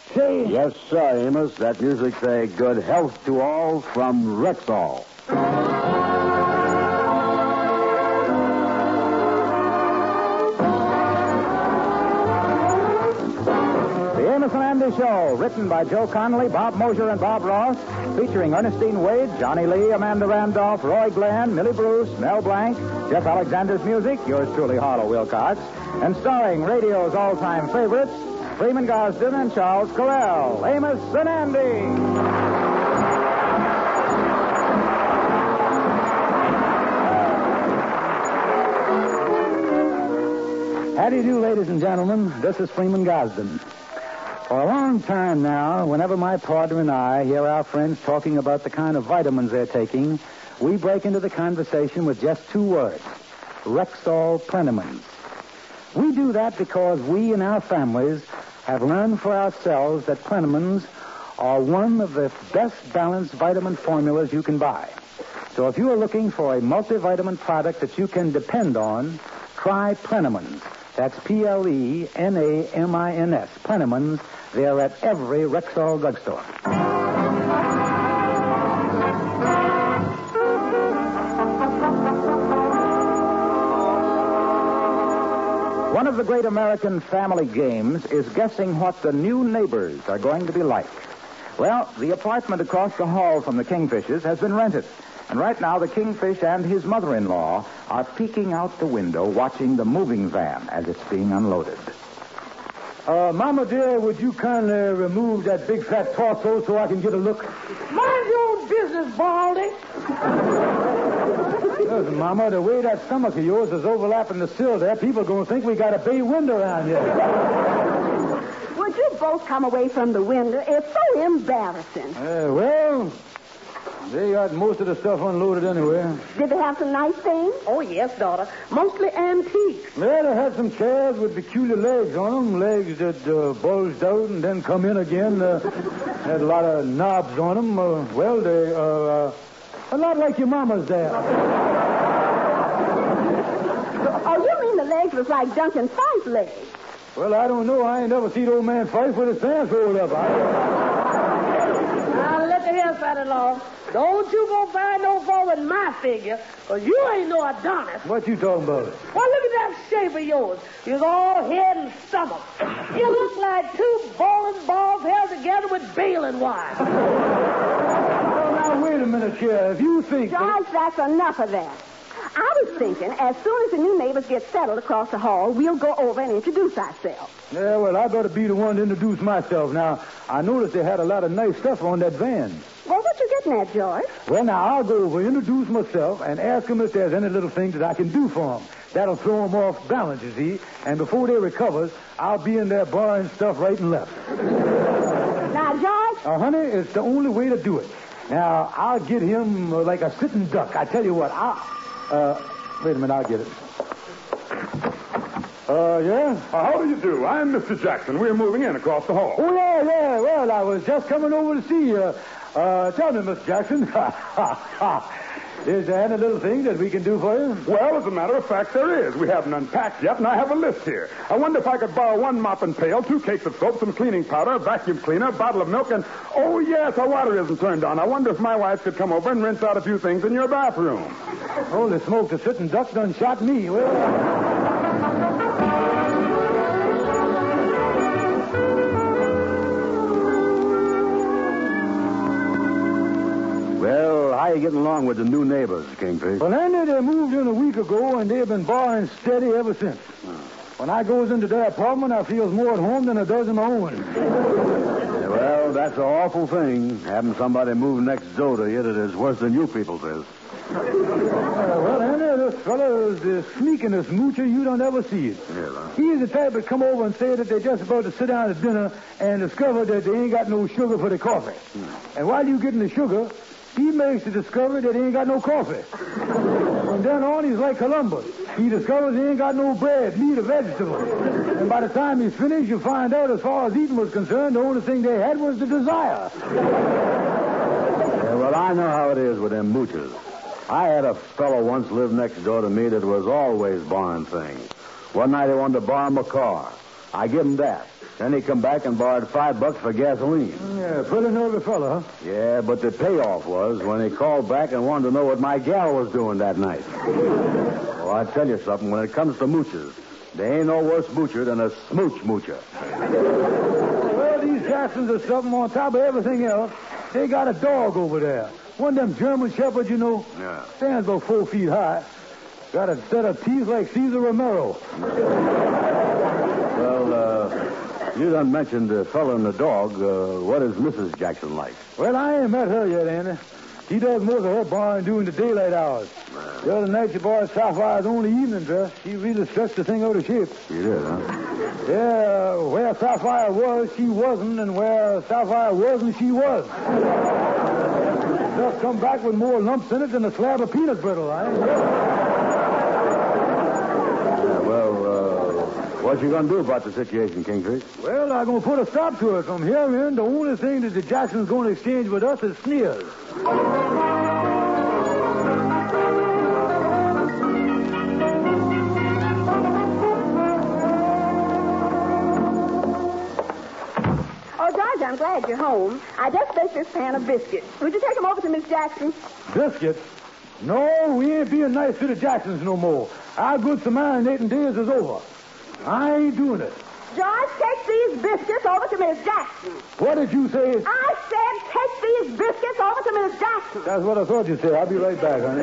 say? Yes, sir, Amos. That music's a good health to all from Rexall. The Amos and Andy Show, written by Joe Connolly, Bob Mosher, and Bob Ross, featuring Ernestine Wade, Johnny Lee, Amanda Randolph, Roy Glenn, Millie Bruce, Mel Blanc, Jeff Alexander's music, yours truly, Harlow Wilcox, and starring radio's all-time favorites, Freeman Gosden and Charles Correll. Amos and Andy. How do you do, ladies and gentlemen? This is Freeman Gosden. For a long time now, whenever my partner and I hear our friends talking about the kind of vitamins they're taking, we break into the conversation with just two words: Rexall Plenamins. We do that because we and our families have learned for ourselves that Plenamins are one of the best balanced vitamin formulas you can buy. So if you are looking for a multivitamin product that you can depend on, try Plenamins. That's Plenamins, Plenamins. They're at every Rexall drugstore. One of the great American family games is guessing what the new neighbors are going to be like. Well, the apartment across the hall from the Kingfishers has been rented. And right now, the Kingfish and his mother-in-law are peeking out the window watching the moving van as it's being unloaded. Mama dear, would you kindly remove that big fat torso so I can get a look? Mind your own business, Baldy. Listen, Mama, the way that stomach of yours is overlapping the sill there, people are going to think we got a bay window around here. Would you both come away from the window? It's so embarrassing. Well, they got most of the stuff unloaded anyway. Did they have some nice things? Oh, yes, daughter. Mostly antiques. Yeah, they had some chairs with peculiar legs on them, legs that bulged out and then come in again. Had a lot of knobs on them. They a lot like your mama's there. Oh, you mean the legs was like Duncan Fife's legs? Well, I don't know. I ain't never seen old man Fife with his pants rolled up. Now, let the hear, son-in-law. Don't you go find no fault with my figure, because you ain't no Adonis. What you talking about? Well, look at that shape of yours. You're all head and stomach. You look like two bowling balls held together with baling wire. Well, now, wait a minute, here. If you think... George, that's enough of that. I was thinking, as soon as the new neighbors get settled across the hall, we'll go over and introduce ourselves. Yeah, well, I better be the one to introduce myself. Now, I noticed they had a lot of nice stuff on that van. Well, what you getting at, George? Well, now, I'll go over, introduce myself, and ask them if there's any little thing that I can do for them. That'll throw them off balance, you see. And before they recovers, I'll be in there borrowing stuff right and left. Now, George? Honey, it's the only way to do it. Now, I'll get him like a sitting duck. I tell you what, wait a minute, I'll get it. Yeah? How do you do? I'm Mr. Jackson. We're moving in across the hall. Oh, yeah. Well, I was just coming over to see you. Tell me, Mr. Jackson. Is there any little thing that we can do for you? Well, as a matter of fact, there is. We haven't unpacked yet, and I have a list here. I wonder if I could borrow one mop and pail, 2 cakes of soap, some cleaning powder, a vacuum cleaner, a bottle of milk, and, oh, yes, our water isn't turned on. I wonder if my wife could come over and rinse out a few things in your bathroom. Holy smoke, the sitting duck done shot me. Well, how you getting along with the new neighbors, Kingfish? Well, Andy, they moved in a week ago, and they've been borrowing steady ever since. When I goes into their apartment, I feels more at home than I does in my own. Yeah, well, that's an awful thing, having somebody move next door to you that is worse than you people is. Well, Andy, this fellow is the sneakingest moocher you don't ever see it. Yeah, He's the type that come over and say that they're just about to sit down at dinner and discover that they ain't got no sugar for the coffee. And while you getting the sugar, he makes the discovery that he ain't got no coffee. From then on, he's like Columbus. He discovers he ain't got no bread, meat, or vegetables. And by the time he's finished, you find out, as far as eating was concerned, the only thing they had was the desire. Yeah, well, I know how it is with them moochers. I had a fellow once live next door to me that was always borrowing things. One night he wanted to borrow my car. I give him that. Then he come back and borrowed $5 for gasoline. Yeah, pretty nervy fella, huh? Yeah, but the payoff was when he called back and wanted to know what my gal was doing that night. Well, I tell you something. When it comes to moochers, there ain't no worse moocher than a smooch moocher. Well, these Jacksons are something on top of everything else. They got a dog over there. One of them German shepherds, you know. Yeah. Stands about 4 feet high. Got a set of teeth like Caesar Romero. Well, you done mentioned the fellow and the dog. What is Mrs. Jackson like? Well, I ain't met her yet, Andy. She does most of her borrowing during the daylight hours. The other night she borrowed Sapphire's only evening dress. She really stretched the thing out of shape. She did, huh? Yeah, where Sapphire was, she wasn't, and where Sapphire wasn't, she was. Just come back with more lumps in it than a slab of peanut brittle, What you gonna do about the situation, Kingfish? Well, I'm gonna put a stop to it. From here in, the only thing that the Jacksons gonna exchange with us is sneers. Oh, George, I'm glad you're home. I just baked this pan of biscuits. Would you take them over to Miss Jackson? Biscuits? No, we ain't being nice to the Jacksons no more. Our good Samaritan days is over. I ain't doing it. George, take these biscuits over to Miss Jackson. What did you say? I said take these biscuits over to Miss Jackson. That's what I thought you'd say. I'll be right back, honey.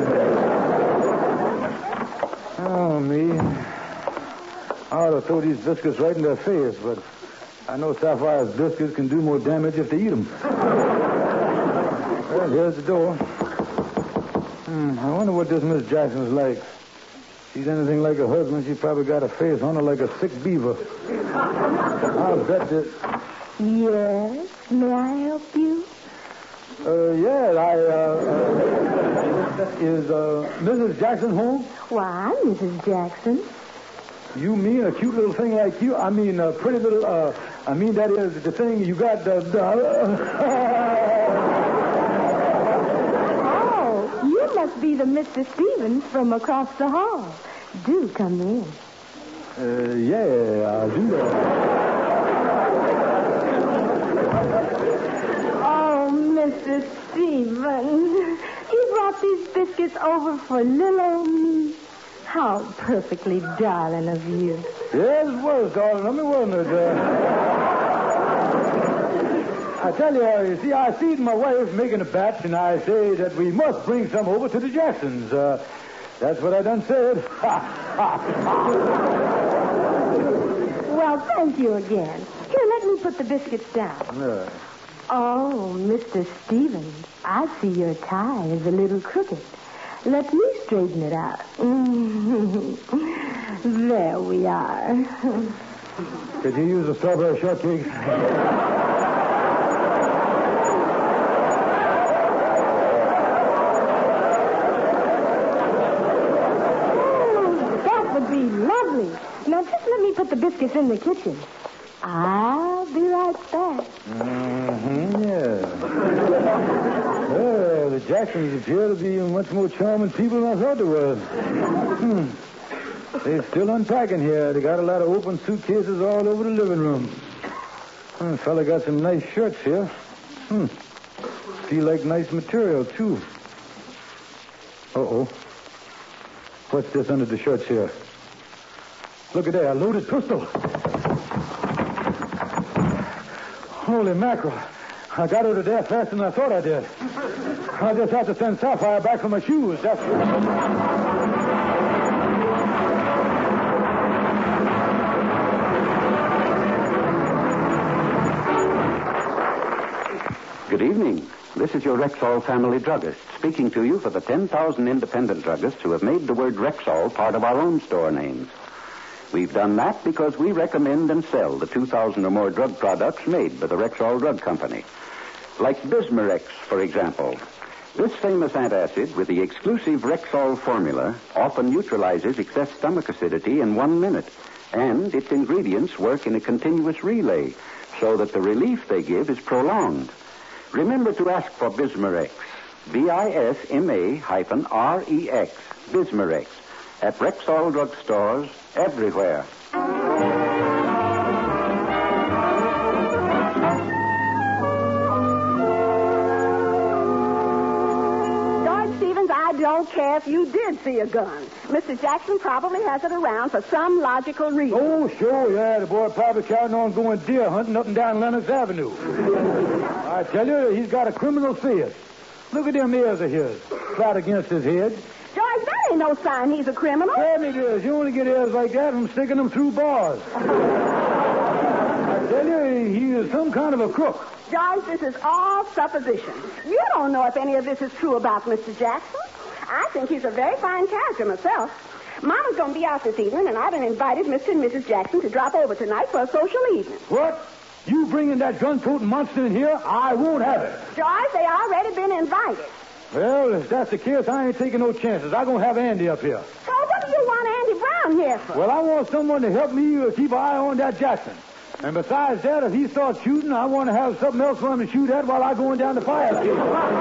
Oh, me. I ought to throw these biscuits right in their face, but I know Sapphire's biscuits can do more damage if they eat them. Well, here's the door. I wonder what this Miss Jackson's like. She's anything like her husband, she probably got a face on her like a sick beaver. I'll bet that... Yes? May I help you? Is Mrs. Jackson home? Why, I'm Mrs. Jackson. You mean a cute little thing like you? I mean a pretty little, that is the thing you got, Oh, you must be the Mr. Stevens from across the hall. Do come in. Yeah, I'll do that. Oh, Mr. Stevens, you brought these biscuits over for little me. How perfectly darling of you. Yes, it was, darling. I mean, wasn't it? I tell you, see, I see my wife making a batch, and I say that we must bring some over to the Jacksons. That's what I done said. Well, thank you again. Here, let me put the biscuits down. Yeah. Oh, Mr. Stevens, I see your tie is a little crooked. Let me straighten it out. There we are. Could you use a strawberry shortcake? Lovely. Now, just let me put the biscuits in the kitchen. I'll be right back. Yeah. Well, the Jacksons appear to be much more charming people than I thought they were. They're still unpacking here. They got a lot of open suitcases all over the living room. The fella got some nice shirts here. Feel like nice material, too. Uh-oh. What's this under the shirts here? Look at there, a loaded pistol. Holy mackerel. I got out of there faster than I thought I did. I just have to send Sapphire back for my shoes. That's... Good evening. This is your Rexall family druggist speaking to you for the 10,000 independent druggists who have made the word Rexall part of our own store names. We've done that because we recommend and sell the 2,000 or more drug products made by the Rexall Drug Company. Like Bismarex, for example. This famous antacid with the exclusive Rexall formula often neutralizes excess stomach acidity in 1 minute. And its ingredients work in a continuous relay so that the relief they give is prolonged. Remember to ask for Bismarex. Bisma-Rex. Bismarex. At Rexall drug stores everywhere. don't care if you did see a gun. Mr. Jackson probably has it around for some logical reason. Oh, sure, yeah. The boy probably carrying on going deer hunting up and down Lenox Avenue. I tell you, he's got a criminal fear. Look at them ears of his, flat against his head. George, that ain't no sign he's a criminal. Damn it is. You only get ears like that from sticking them through bars. I tell you, he is some kind of a crook. George, this is all supposition. You don't know if any of this is true about Mr. Jackson. I think he's a very fine character myself. Mama's going to be out this evening, and I've been invited Mr. and Mrs. Jackson to drop over tonight for a social evening. What? You bringing that gun-toting monster in here? I won't have it. George, they already been invited. Well, if that's the case, I ain't taking no chances. I'm going to have Andy up here. So what do you want Andy Brown here for? Well, I want someone to help me keep an eye on that Jackson. And besides that, if he starts shooting, I want to have something else for him to shoot at while I'm going down the fire escape.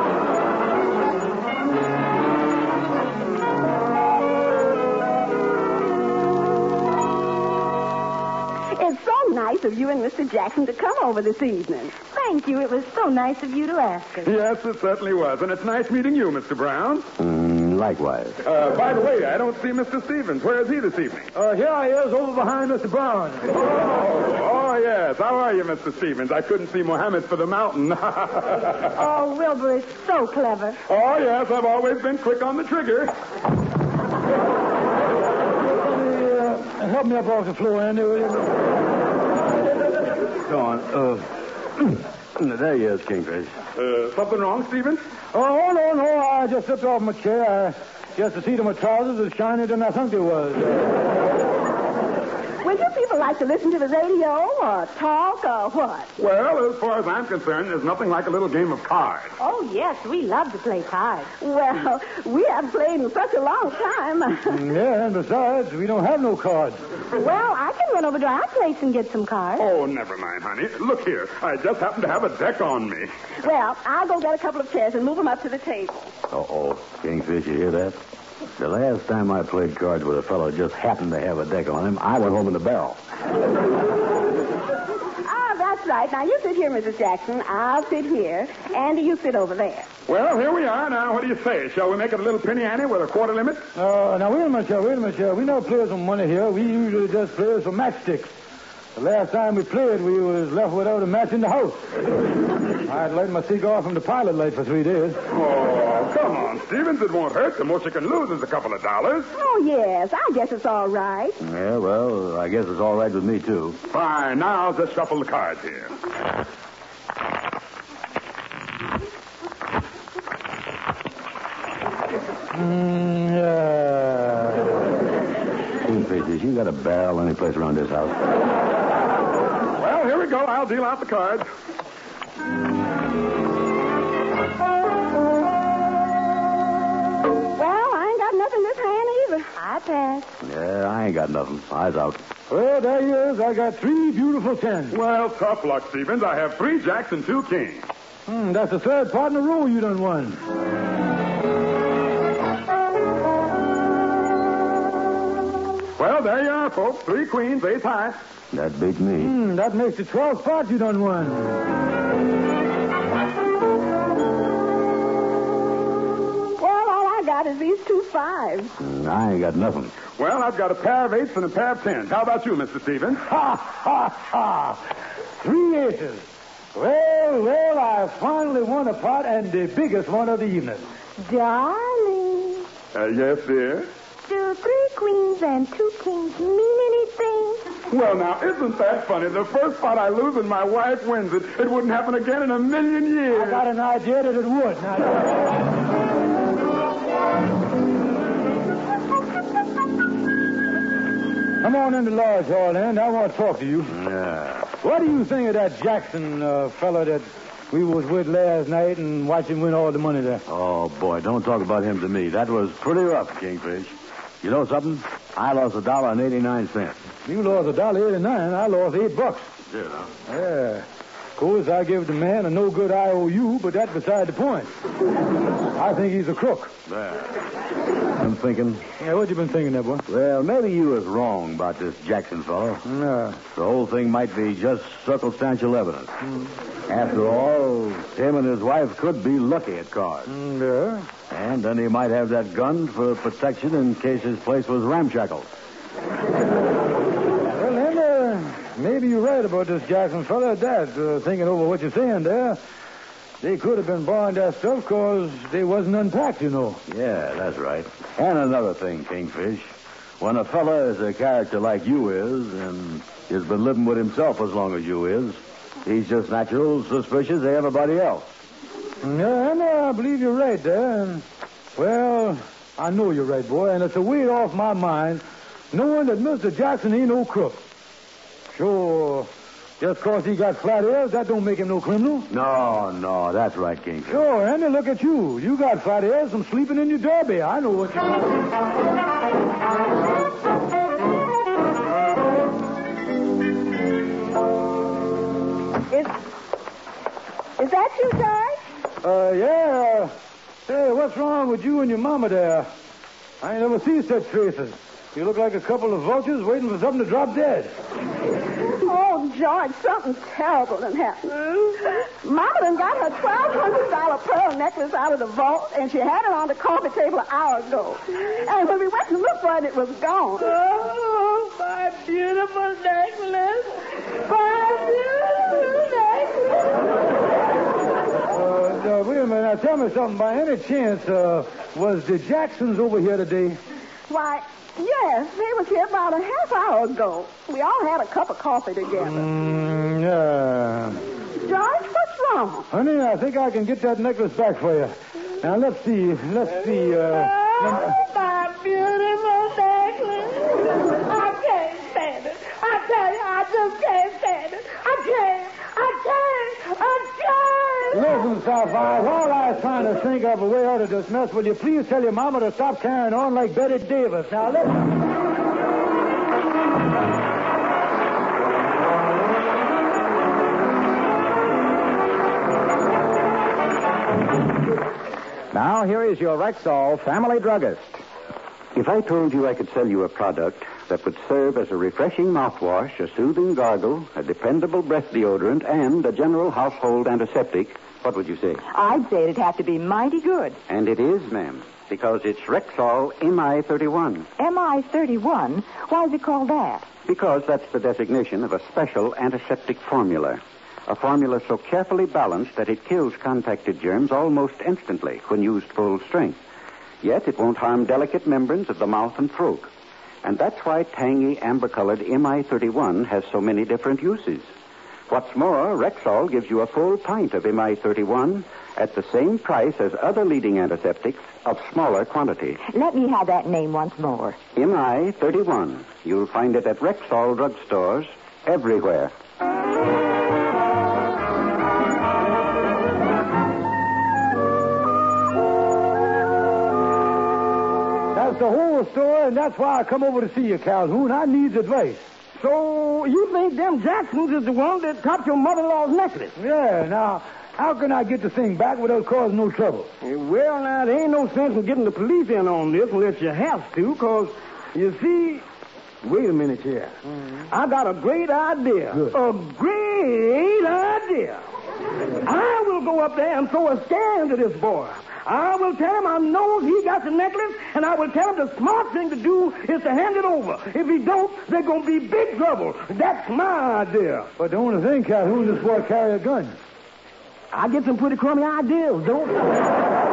It's so nice of you and Mr. Jackson to come over this evening. Thank you. It was so nice of you to ask us. Yes, it certainly was. And it's nice meeting you, Mr. Brown. Likewise. By the way, I don't see Mr. Stevens. Where is he this evening? Here he is over behind Mr. Brown. Oh, yes. How are you, Mr. Stevens? I couldn't see Mohammed for the mountain. Oh, Wilbur is so clever. Oh, yes. I've always been quick on the trigger. Help me up off the floor, Andy, will you? Go on. There he is, Kingfish. Something wrong, Stevens? Oh, no. I just slipped off my chair. Just the seat of my trousers was shinier than I thought it was. Would you people like to listen to the radio or talk or what? Well, as far as I'm concerned, there's nothing like a little game of cards. Oh, yes, we love to play cards. Well, we haven't played in such a long time. Yeah, and besides, we don't have no cards. Well, I can run over to our place and get some cards. Oh, never mind, honey. Look here. I just happen to have a deck on me. Well, I'll go get a couple of chairs and move them up to the table. Uh-oh. Kingfish, you hear that? The last time I played cards with a fellow just happened to have a deck on him, I went home in the barrel. Ah, that's right. Now, you sit here, Mrs. Jackson. I'll sit here. Andy, you sit over there. Well, here we are. Now, what do you say? Shall we make it a little penny ante with a quarter limit? Now, wait a minute, sir. We don't play some money here. We usually just play some matchsticks. The last time we played, we was left without a match in the house. I'd light my cigar from the pilot light for 3 days. Oh, come on, Stevens. It won't hurt. The most you can lose is a couple of dollars. Oh, yes. I guess it's all right. Yeah, well, I guess it's all right with me, too. Fine. Now I'll just shuffle the cards here. Kingfishers, you got a barrel any place around this house? Well, here we go. I'll deal out the cards. Well, I ain't got nothing this hand either. I pass. Yeah, I ain't got nothing. Eyes out. Well, there he is. I got 3 beautiful tens. Well, tough luck, Stevens. I have 3 jacks and 2 kings. That's the third part in a row you done won. Well, there you are, folks. 3 queens, 8 high. That beats me. That makes the 12th part you done won. Well, all I got is these 2 5s. I ain't got nothing. Well, I've got a pair of 8s and a pair of 10s. How about you, Mr. Stevens? Ha, ha, ha. 3 aces. Well, I finally won a part and the biggest one of the evening. Darling, Yes, dear. do 3 queens and 2 kings mean anything? Well, now, isn't that funny? The first pot I lose and my wife wins it. It wouldn't happen again in a million years. I got an idea that it would. Come on in the lodge hall, Andy. I want to talk to you. Yeah. What do you think of that Jackson fellow that we was with last night and watched him win all the money there? Oh, boy, don't talk about him to me. That was pretty rough, Kingfish. You know something? I lost $1.89. You lost $1.89. I lost $8. Did, huh? Yeah. Of course, I give the man a no-good IOU, but that's beside the point. I think he's a crook. There. I'm thinking. Yeah, what you been thinking there, boy? Well, maybe you was wrong about this Jackson fellow. No. The whole thing might be just circumstantial evidence. After all, him and his wife could be lucky at cards. Yeah. And then he might have that gun for protection in case his place was ramshackled. Well, then, maybe you're right about this Jackson fella at that. Thinking over what you're saying there. They could have been borrowing that stuff because they wasn't unpacked, you know. Yeah, that's right. And another thing, Kingfish. When a fella is a character like you is, and has been living with himself as long as you is, he's just natural suspicious of everybody else. Yeah, and I believe you're right there. And, well, I know you're right, boy, and it's a weight off my mind knowing that Mr. Jackson ain't no crook. Sure, just because he got flat ears, that don't make him no criminal. No, that's right, Kingfish. Sure, Andy, look at you. You got flat ears from sleeping in your derby. I know what you're Is that you, George? Yeah. Hey, what's wrong with you and your mama there? I ain't never seen such faces. You look like a couple of vultures waiting for something to drop dead. Oh, George, something terrible done happened. Mama done got her $1,200 pearl necklace out of the vault, and she had it on the coffee table an hour ago. And when we went to look for it, it was gone. Oh, my beautiful necklace. My beautiful necklace. Wait a minute. Now, tell me something. By any chance, was the Jacksons over here today? Why, yes, they was here about a half hour ago. We all had a cup of coffee together. Yeah. George, what's wrong? Honey, I think I can get that necklace back for you. Now, let's see. Oh, my beautiful necklace. I can't stand it. I tell you, I just can't stand it. I can't. Listen, Sapphire, while I was trying to think of a way out of this mess, will you please tell your mama to stop carrying on like Betty Davis? Now, listen. Now, here is your Rexall family druggist. If I told you I could sell you a product that would serve as a refreshing mouthwash, a soothing gargle, a dependable breath deodorant, and a general household antiseptic, what would you say? I'd say it'd have to be mighty good. And it is, ma'am, because it's Rexall MI31. MI31? Why is it called that? Because that's the designation of a special antiseptic formula. A formula so carefully balanced that it kills contacted germs almost instantly when used full strength. Yet it won't harm delicate membranes of the mouth and throat. And that's why tangy, amber-colored MI31 has so many different uses. What's more, Rexall gives you a full pint of MI31 at the same price as other leading antiseptics of smaller quantity. Let me have that name once more. MI31. You'll find it at Rexall drugstores everywhere. That's the whole story, and that's why I come over to see you, Calhoun. I need advice. So you think them Jacksons is the one that topped your mother-in-law's necklace? Yeah, now, how can I get the thing back without causing no trouble? Well, now, there ain't no sense in getting the police in on this unless you have to, because, you see... Wait a minute here. I got a great idea. Good. A great idea. I will go up there and throw a scare into this boy. I will tell him I know he got the necklace, and I will tell him the smart thing to do is to hand it over. If he don't, they're going to be big trouble. That's my idea. But the only thing, Calhoun, this boy carry a gun. I get some pretty crummy ideas, don't I?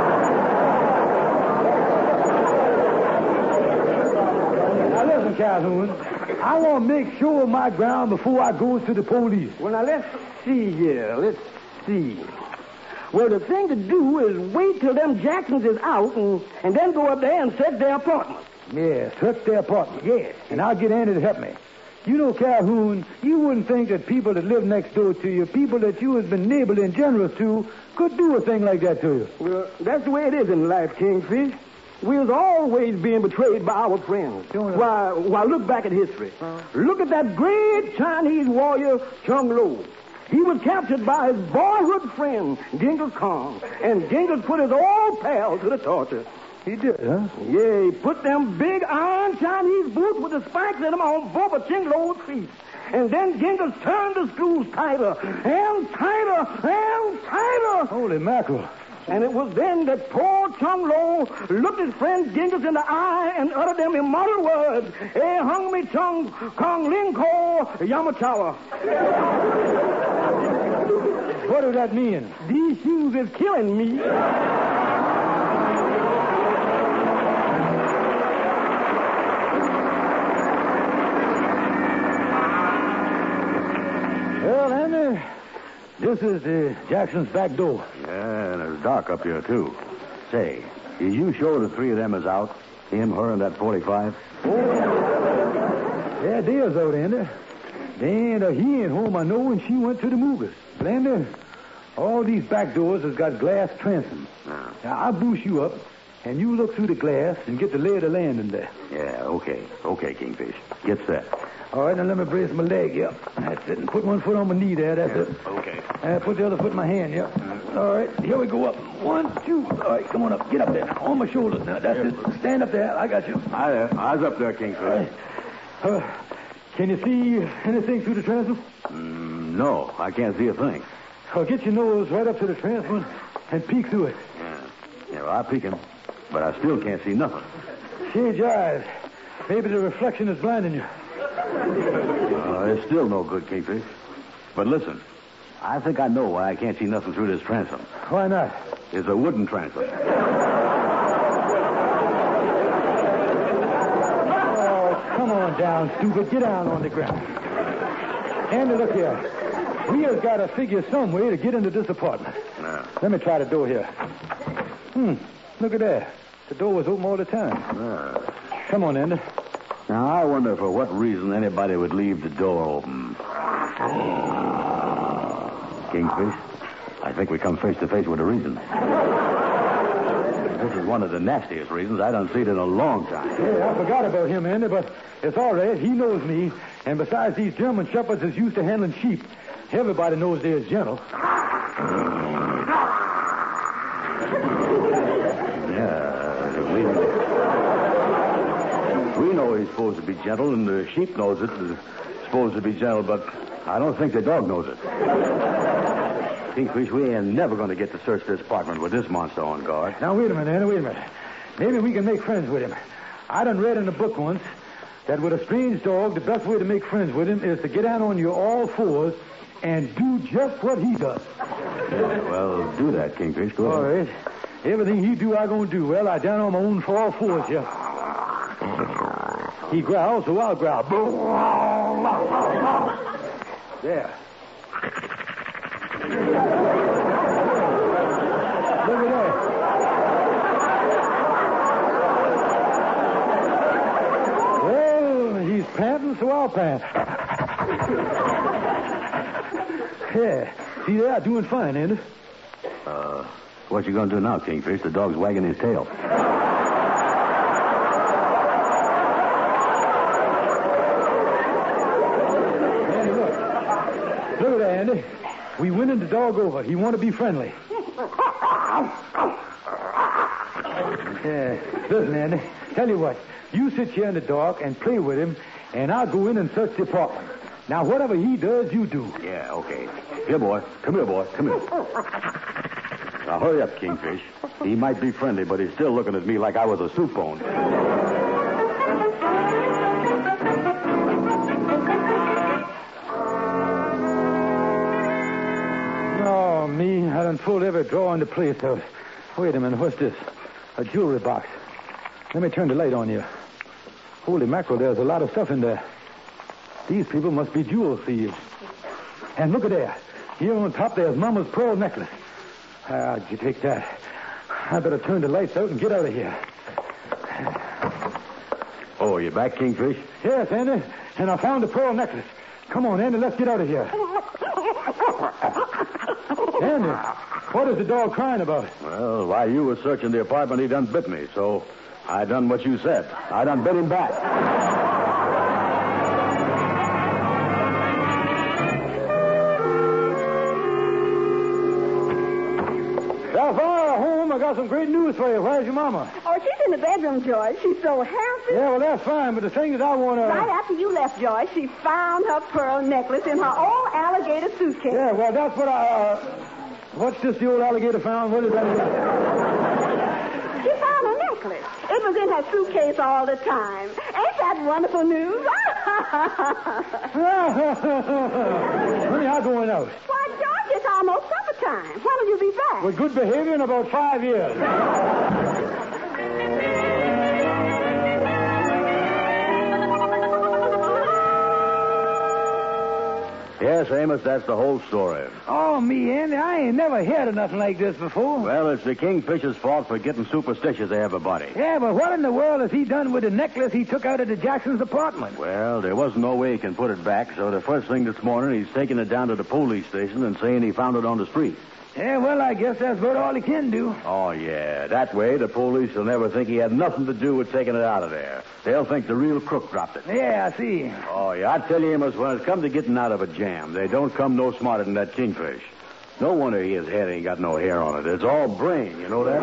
Now, listen, Calhoun. I want to make sure of my ground before I go to the police. Well, now, let's see here. Let's see. Well, the thing to do is wait till them Jacksons is out and then go up there and search their apartment. Yeah, search their apartment. Yes. And I'll get Andy to help me. You know, Calhoun, you wouldn't think that people that live next door to you, people that you has been neighborly and generous to, could do a thing like that to you. Well, that's the way it is in life, Kingfish. We're always being betrayed by our friends. Why, look back at history. Look at that great Chinese warrior, Chung Lo. He was captured by his boyhood friend, Genghis Khan. And Genghis put his old pal to the torture. He did, huh? Yeah, he put them big iron Chinese boots with the spikes in them on both of Chinglo's feet. And then Genghis turned the screws tighter and tighter and tighter. Holy mackerel. And it was then that poor Chung Lo looked his friend Genghis in the eye and uttered them immortal words, "Eh hung me chung kong ling ko yamachawa." What does that mean? These shoes is killing me. Well, Andy, this is Jackson's back door. Yeah, and it's dark up here, too. Say, did you show the three of them is out? Him, her, and that 45? Yeah, they is out, Andy. Then he ain't home, I know, and she went to the movies. But, Andy, all these back doors has got glass transom. Now, I'll boost you up, and you look through the glass and get the lay of the land in there. Yeah, okay. Okay, Kingfish. Get set. All right, now let me brace my leg, yep. That's it. And put one foot on my knee there, that's it. Okay. Put the other foot in my hand, yep. All right, here we go up. 1, 2. All right, come on up. Get up there. On my shoulders now. That's it. Stand up there. I got you. I was up there, Kingfish. Can you see anything through the transom? No, I can't see a thing. Get your nose right up to the transom and peek through it. Yeah, well, I'm peeking, but I still can't see nothing. Change your eyes. Maybe the reflection is blinding you. It's still no good, Kingfish. But listen, I think I know why I can't see nothing through this transom. Why not? It's a wooden transom. Oh, come on down, stupid. Get down on the ground. Andy, look here. We have got to figure some way to get into this apartment. Yeah. Let me try the door here. Look at that. The door was open all the time. Come on, Andy. Now, I wonder for what reason anybody would leave the door open. Kingfish, I think we come face to face with a reason. This is one of the nastiest reasons. I done seen it in a long time. Yeah, I forgot about him, Andy, but it's all right. He knows me. And besides, these German shepherds is used to handling sheep. Everybody knows they're gentle. We know he's supposed to be gentle, and the sheep knows it. It's supposed to be gentle, but I don't think the dog knows it. Kingfish, we ain't never going to get to search this apartment with this monster on guard. Now, wait a minute, Andy, wait a minute. Maybe we can make friends with him. I done read in a book once that with a strange dog, the best way to make friends with him is to get down on your all fours and do just what he does. Well, do that, Kingfish. Go all ahead. right. Everything he do, I gonna do. Well, I down on my own all fours here. He growls, so I'll growl. There. Look at that. Well, he's panting, so I'll pant. Yeah. See there, doing fine, ain't it? What you gonna do now, Kingfish? The dog's wagging his tail. Look at that, Andy. We winning the dog over. He want to be friendly. Yeah. Listen, Andy. Tell you what. You sit here in the dark and play with him, and I'll go in and search the apartment. Now, whatever he does, you do. Yeah, okay. Here, boy. Come here, boy. Come here. Now, hurry up, Kingfish. He might be friendly, but he's still looking at me like I was a soup bone. Oh, me. I done pulled every drawer in the place out. Wait a minute. What's this? A jewelry box. Let me turn the light on you. Holy mackerel, there's a lot of stuff in there. These people must be jewel thieves. And look at there. Here on top, there's Mama's pearl necklace. How'd you take that? I better turn the lights out and get out of here. Oh, you back, Kingfish? Yes, Andy. And I found the pearl necklace. Come on, Andy, let's get out of here. Andy, what is the dog crying about? Well, while you were searching the apartment, he done bit me, so I done what you said. I done bit him back. got some great news for you. Where's your mama? Oh, she's in the bedroom, George. She's so happy. Yeah, well, that's fine, but the thing is I want to... Right after you left, George, she found her pearl necklace in her old alligator suitcase. Yeah, well, that's what I... What's this the old alligator found? What is that? She found her necklace. It was in her suitcase all the time. Ain't that wonderful news? Honey, I'm going out. Why, George, it's almost supper time. When will you be back? With good behavior in about 5 years. Yes, Amos, that's the whole story. Oh, me, Andy, I ain't never heard of nothing like this before. Well, it's the Kingfisher's fault for getting superstitious everybody. Yeah, but what in the world has he done with the necklace he took out of the Jackson's apartment? Well, there wasn't no way he can put it back, so the first thing this morning, he's taking it down to the police station and saying he found it on the street. Yeah, well, I guess that's about all he can do. Oh, yeah. That way, the police will never think he had nothing to do with taking it out of there. They'll think the real crook dropped it. Yeah, I see. Oh, yeah. I tell you, Amos, when it comes to getting out of a jam, they don't come no smarter than that kingfish. No wonder his head ain't got no hair on it. It's all brain, you know that?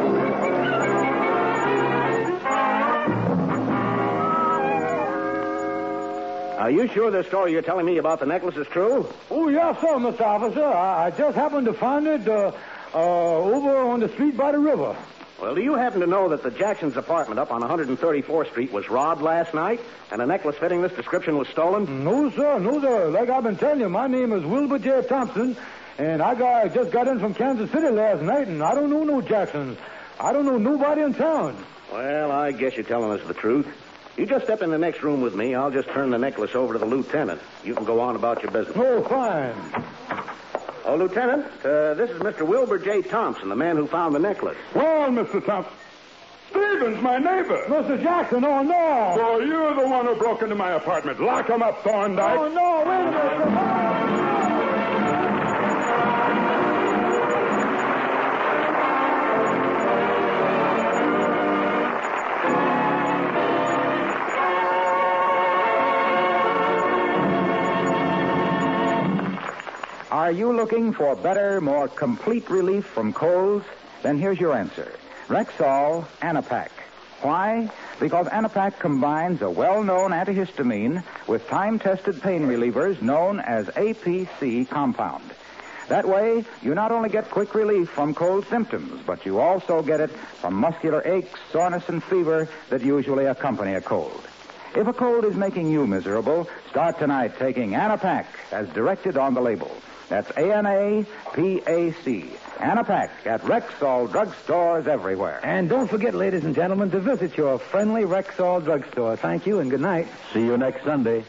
Are you sure the story you're telling me about the necklace is true? Oh, yes, sir, Mr. Officer. I just happened to find it over on the street by the river. Well, do you happen to know that the Jackson's apartment up on 134th Street was robbed last night, and a necklace fitting this description was stolen? No, sir. No, sir. Like I've been telling you, my name is Wilbur J. Thompson, and I just got in from Kansas City last night, and I don't know no Jacksons. I don't know nobody in town. Well, I guess you're telling us the truth. You just step in the next room with me. I'll just turn the necklace over to the lieutenant. You can go on about your business. Oh, fine. Oh, Lieutenant, this is Mr. Wilbur J. Thompson, the man who found the necklace. Well, Mr. Thompson. Stevens, my neighbor. Mr. Jackson, oh, no. So you're the one who broke into my apartment. Lock him up, Thorndyke. Oh, no, wait a minute. Are you looking for better, more complete relief from colds? Then here's your answer. Rexall Anapac. Why? Because Anapac combines a well-known antihistamine with time-tested pain relievers known as APC compound. That way, you not only get quick relief from cold symptoms, but you also get it from muscular aches, soreness, and fever that usually accompany a cold. If a cold is making you miserable, start tonight taking Anapac as directed on the label. That's A-N-A-P-A-C. Anapac at Rexall drugstores everywhere. And don't forget, ladies and gentlemen, to visit your friendly Rexall drugstore. Thank you and good night. See you next Sunday.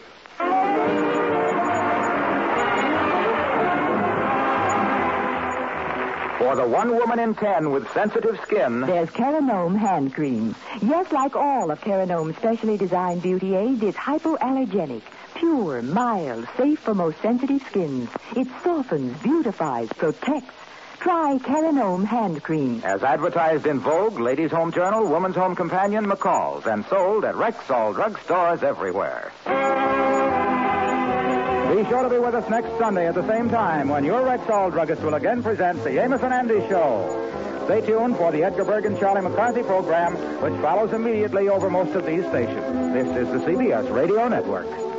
For the 1 woman in 10 with sensitive skin, there's Carinome hand cream. Yes, like all of Carinome's specially designed beauty aids, it's hypoallergenic. Pure, mild, safe for most sensitive skins. It softens, beautifies, protects. Try Carinome hand cream. As advertised in Vogue, Ladies' Home Journal, Woman's Home Companion, McCall's, and sold at Rexall drugstores everywhere. Be sure to be with us next Sunday at the same time when your Rexall druggist will again present the Amos and Andy Show. Stay tuned for the Edgar Berg and Charlie McCarthy program, which follows immediately over most of these stations. This is the CBS Radio Network.